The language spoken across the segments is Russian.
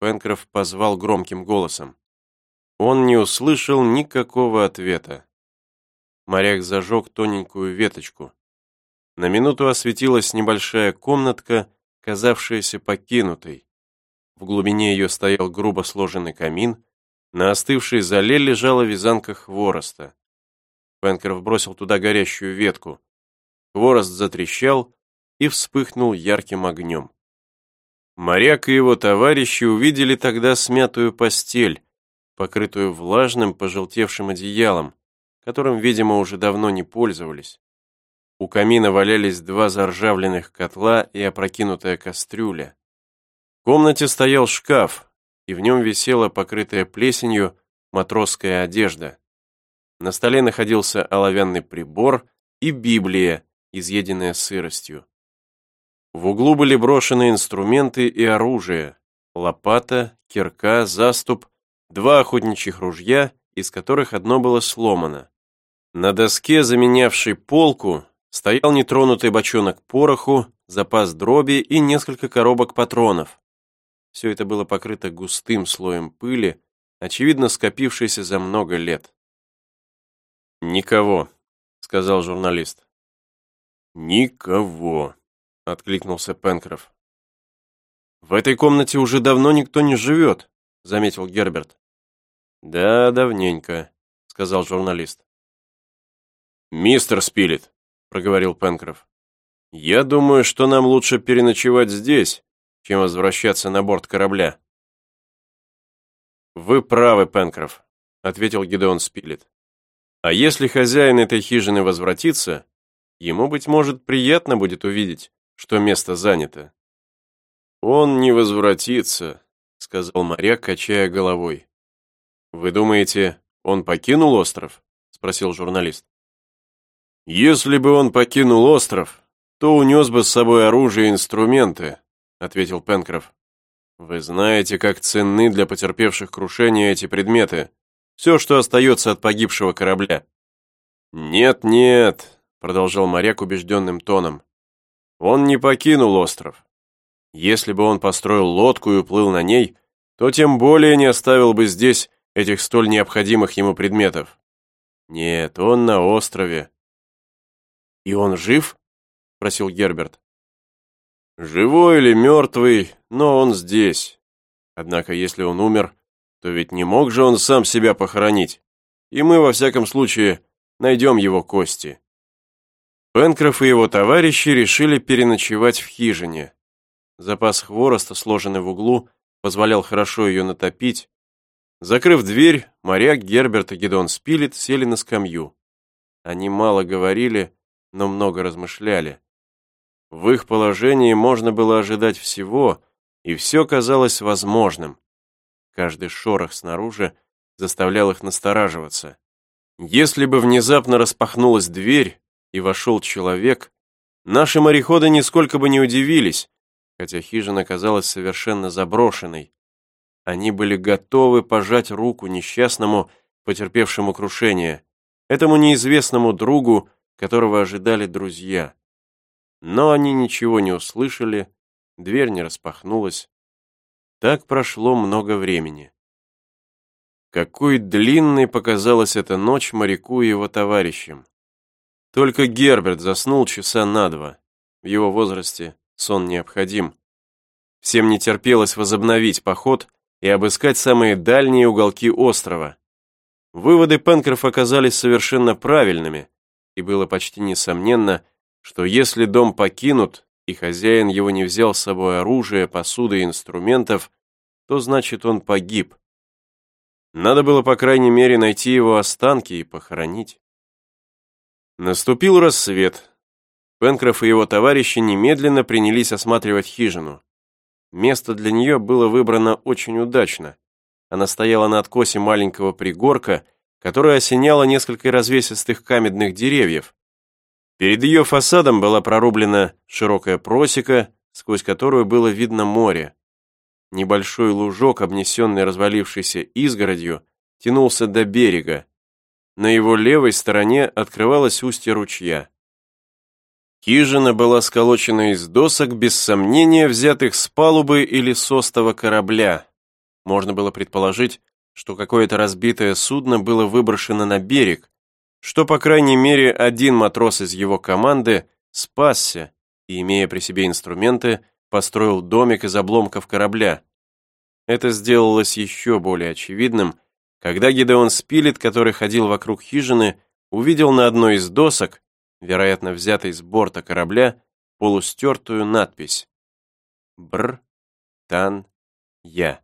Пенкроф позвал громким голосом. Он не услышал никакого ответа. Моряк зажег тоненькую веточку. На минуту осветилась небольшая комнатка, казавшаяся покинутой. В глубине ее стоял грубо сложенный камин, на остывшей золе лежала вязанка хвороста. Пенкроф бросил туда горящую ветку. Хворост затрещал и вспыхнул ярким огнем. Моряк и его товарищи увидели тогда смятую постель, покрытую влажным, пожелтевшим одеялом, которым, видимо, уже давно не пользовались. У камина валялись два заржавленных котла и опрокинутая кастрюля. В комнате стоял шкаф, и в нем висела покрытая плесенью матросская одежда. На столе находился оловянный прибор и Библия, изъеденная сыростью. В углу были брошены инструменты и оружие: лопата, кирка, заступ, два охотничьих ружья, из которых одно было сломано. На доске, заменявшей полку, стоял нетронутый бочонок пороху, запас дроби и несколько коробок патронов. Все это было покрыто густым слоем пыли, очевидно скопившейся за много лет. «Никого», — сказал журналист. «Никого», — откликнулся Пенкроф. «В этой комнате уже давно никто не живет», — заметил Герберт. «Да, давненько», — сказал журналист. «Мистер Спилет», — проговорил Пенкроф, — «я думаю, что нам лучше переночевать здесь, чем возвращаться на борт корабля». «Вы правы, Пенкроф», — ответил Гидеон Спилет. «А если хозяин этой хижины возвратится, ему, быть может, приятно будет увидеть, что место занято». «Он не возвратится», — сказал моряк, качая головой. «Вы думаете, он покинул остров?» — спросил журналист. «Если бы он покинул остров, то унес бы с собой оружие и инструменты», — ответил Пенкроф. «Вы знаете, как ценны для потерпевших крушение эти предметы, все, что остается от погибшего корабля». «Нет», — продолжал моряк убежденным тоном, — «он не покинул остров. Если бы он построил лодку и уплыл на ней, то тем более не оставил бы здесь этих столь необходимых ему предметов. Нет, он на острове». «И он жив?» — спросил Герберт. «Живой или мертвый, но он здесь. Однако, если он умер, то ведь не мог же он сам себя похоронить, и мы, во всяком случае, найдем его кости». Пенкроф и его товарищи решили переночевать в хижине. Запас хвороста, сложенный в углу, позволял хорошо ее натопить. Закрыв дверь, моряк, Герберт и Гидеон Спилет сели на скамью. Они мало говорили, но много размышляли. В их положении можно было ожидать всего, и все казалось возможным. Каждый шорох снаружи заставлял их настораживаться. Если бы внезапно распахнулась дверь и вошел человек, наши мореходы нисколько бы не удивились, хотя хижина казалась совершенно заброшенной. Они были готовы пожать руку несчастному, потерпевшему крушение, этому неизвестному другу, которого ожидали друзья. Но они ничего не услышали, дверь не распахнулась. Так прошло много времени. Какой длинной показалась эта ночь моряку и его товарищам. Только Герберт заснул часа на два. В его возрасте сон необходим. Всем не терпелось возобновить поход и обыскать самые дальние уголки острова. Выводы Пенкрофа оказались совершенно правильными, и было почти несомненно, что если дом покинут, и хозяин его не взял с собой оружие, посуды и инструментов, то значит он погиб. Надо было, по крайней мере, найти его останки и похоронить. Наступил рассвет. Пенкроф и его товарищи немедленно принялись осматривать хижину. Место для нее было выбрано очень удачно. Она стояла на откосе маленького пригорка, которое осеняло несколько развесистых каменных деревьев. Перед ее фасадом была прорублена широкая просека, сквозь которую было видно море. Небольшой лужок, обнесенный развалившейся изгородью, тянулся до берега. На его левой стороне открывалось устье ручья. Хижина была сколочена из досок, без сомнения, взятых с палубы или с остова корабля. можно было предположить, что какое-то разбитое судно было выброшено на берег, что, по крайней мере, один матрос из его команды спасся и, имея при себе инструменты, построил домик из обломков корабля. Это сделалось еще более очевидным, когда Гидеон Спилет, который ходил вокруг хижины, увидел на одной из досок, вероятно, взятой с борта корабля, полустертую надпись «Бр-Тан-Я».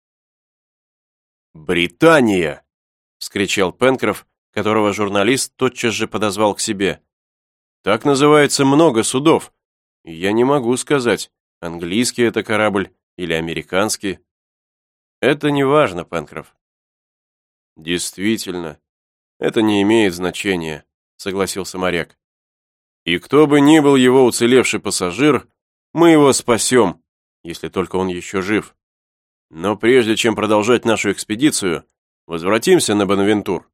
«Британия!» — вскричал Пенкроф, которого журналист тотчас же подозвал к себе. «Так называется много судов, и я не могу сказать, английский это корабль или американский». «Это не важно, Пенкроф». «Действительно, это не имеет значения», — согласился моряк. «И кто бы ни был его уцелевший пассажир, мы его спасем, если только он еще жив. Но прежде чем продолжать нашу экспедицию, возвратимся на Бонавентур».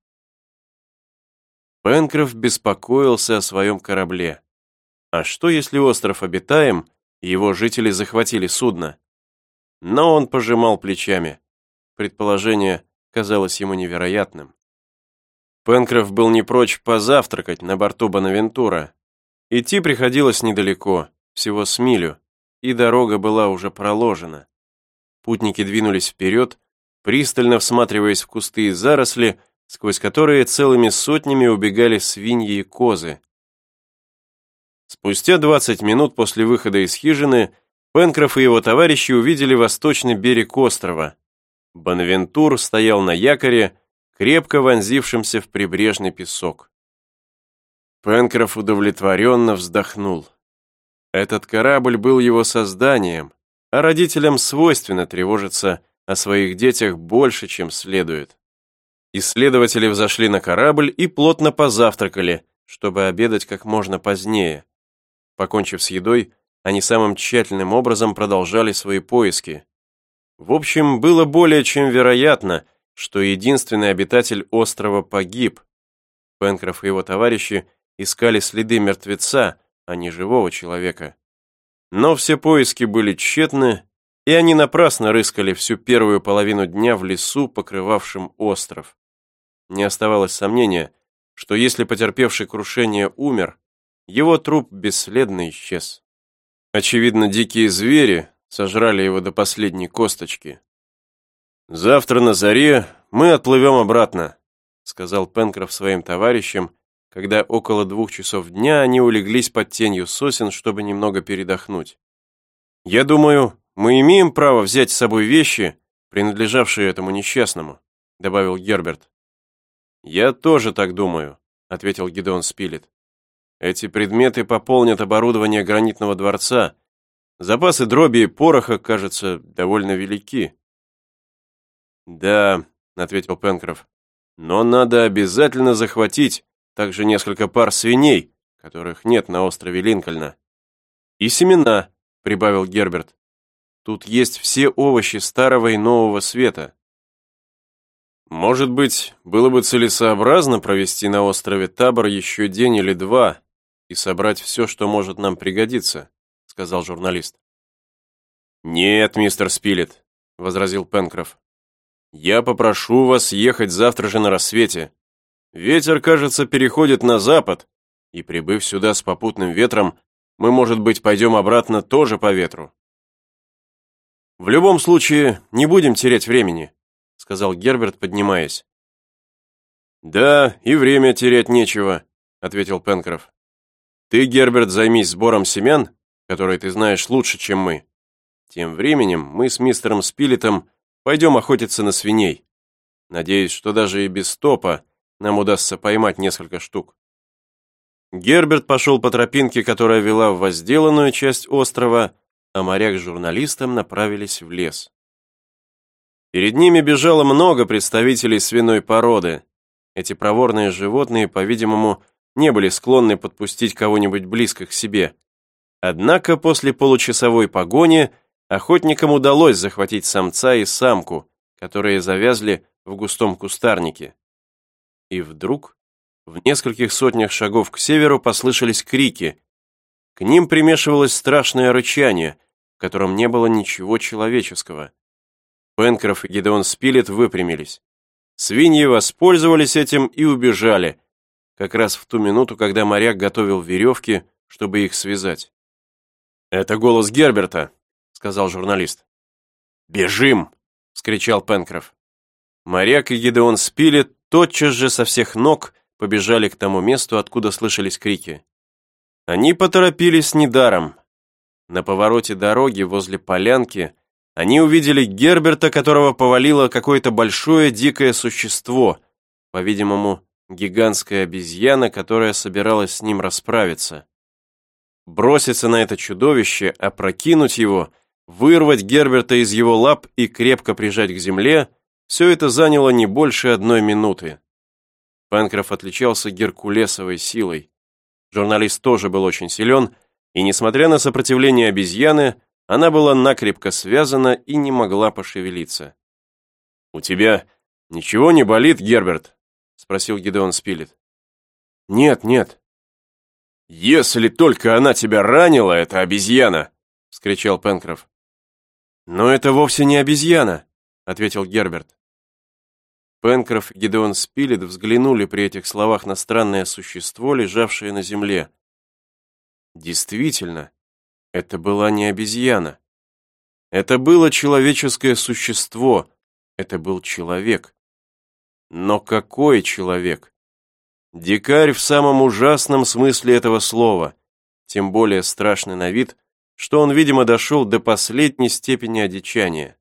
Пенкроф беспокоился о своем корабле. А что, если остров обитаем, и его жители захватили судно? Но он пожимал плечами. Предположение казалось ему невероятным. Пенкроф был не прочь позавтракать на борту Бонавентура. Идти приходилось недалеко, всего с милю, и дорога была уже проложена. Путники двинулись вперед, пристально всматриваясь в кусты и заросли, сквозь которые целыми сотнями убегали свиньи и козы. Спустя 20 минут после выхода из хижины Пенкроф и его товарищи увидели восточный берег острова. Бонавентур стоял на якоре, крепко вонзившемся в прибрежный песок. Пенкроф удовлетворенно вздохнул. Этот корабль был его созданием, а родителям свойственно тревожиться о своих детях больше, чем следует. Исследователи взошли на корабль и плотно позавтракали, чтобы обедать как можно позднее. Покончив с едой, они самым тщательным образом продолжали свои поиски. В общем, было более чем вероятно, что единственный обитатель острова погиб. Пенкроф и его товарищи искали следы мертвеца, а не живого человека. Но все поиски были тщетны, и они напрасно рыскали всю первую половину дня в лесу, покрывавшем остров. Не оставалось сомнения, что если потерпевший крушение умер, его труп бесследно исчез. Очевидно, дикие звери сожрали его до последней косточки. «Завтра на заре мы отплывем обратно», сказал Пенкроф своим товарищам, когда около 2 часов дня они улеглись под тенью сосен, чтобы немного передохнуть. «Я думаю, мы имеем право взять с собой вещи, принадлежавшие этому несчастному», добавил Герберт. «Я тоже так думаю», ответил Гидеон Спилет. «Эти предметы пополнят оборудование гранитного дворца. Запасы дроби и пороха, кажется, довольно велики». «Да», — ответил Пенкроф, «но надо обязательно захватить также несколько пар свиней, которых нет на острове Линкольна. И семена», — прибавил Герберт. «Тут есть все овощи старого и нового света». «Может быть, было бы целесообразно провести на острове табор еще день или 2 и собрать все, что может нам пригодиться», — сказал журналист. «Нет, мистер Спилет», — возразил Пенкроф. «Я попрошу вас ехать завтра же на рассвете. Ветер, кажется, переходит на запад, и, прибыв сюда с попутным ветром, мы, может быть, пойдем обратно тоже по ветру». «В любом случае, не будем терять времени», — сказал Герберт, поднимаясь. «Да, и время терять нечего», — ответил Пенкроф. «Ты, Герберт, займись сбором семян, которые ты знаешь лучше, чем мы. Тем временем мы с мистером Спилетом пойдем охотиться на свиней. Надеюсь, что даже и без топа нам удастся поймать несколько штук». Герберт пошел по тропинке, которая вела в возделанную часть острова, а моряк с журналистом направились в лес. Перед ними бежало много представителей свиной породы. Эти проворные животные, по-видимому, не были склонны подпустить кого-нибудь близко к себе. Однако после получасовой погони охотникам удалось захватить самца и самку, которые завязли в густом кустарнике. И вдруг в нескольких сотнях шагов к северу послышались крики. К ним примешивалось страшное рычание, в котором не было ничего человеческого. Пенкроф и Гидеон Спилет выпрямились. Свиньи воспользовались этим и убежали, как раз в ту минуту, когда моряк готовил веревки, чтобы их связать. «Это голос Герберта», — сказал журналист. «Бежим!» — вскричал Пенкроф. Моряк и Гидеон Спилет тотчас же со всех ног побежали к тому месту, откуда слышались крики. Они поторопились недаром. На повороте дороги возле полянки они увидели Герберта, которого повалило какое-то большое дикое существо, по-видимому, гигантская обезьяна, которая собиралась с ним расправиться. Броситься на это чудовище, опрокинуть его, вырвать Герберта из его лап и крепко прижать к земле — все это заняло не больше 1 минуты. Пенкроф отличался геркулесовой силой. Журналист тоже был очень силен, и, несмотря на сопротивление обезьяны, она была накрепко связана и не могла пошевелиться. «У тебя ничего не болит, Герберт?» — спросил Гидеон Спилет. «Нет, нет». «Если только она тебя ранила, эта обезьяна!» — вскричал Пенкроф. «Но это вовсе не обезьяна», — ответил Герберт. Пенкроф и Гидеон Спилет взглянули при этих словах на странное существо, лежавшее на земле. Действительно, это была не обезьяна. Это было человеческое существо, это был человек. Но какой человек? Дикарь в самом ужасном смысле этого слова, тем более страшный на вид, что он, видимо, дошел до последней степени одичания.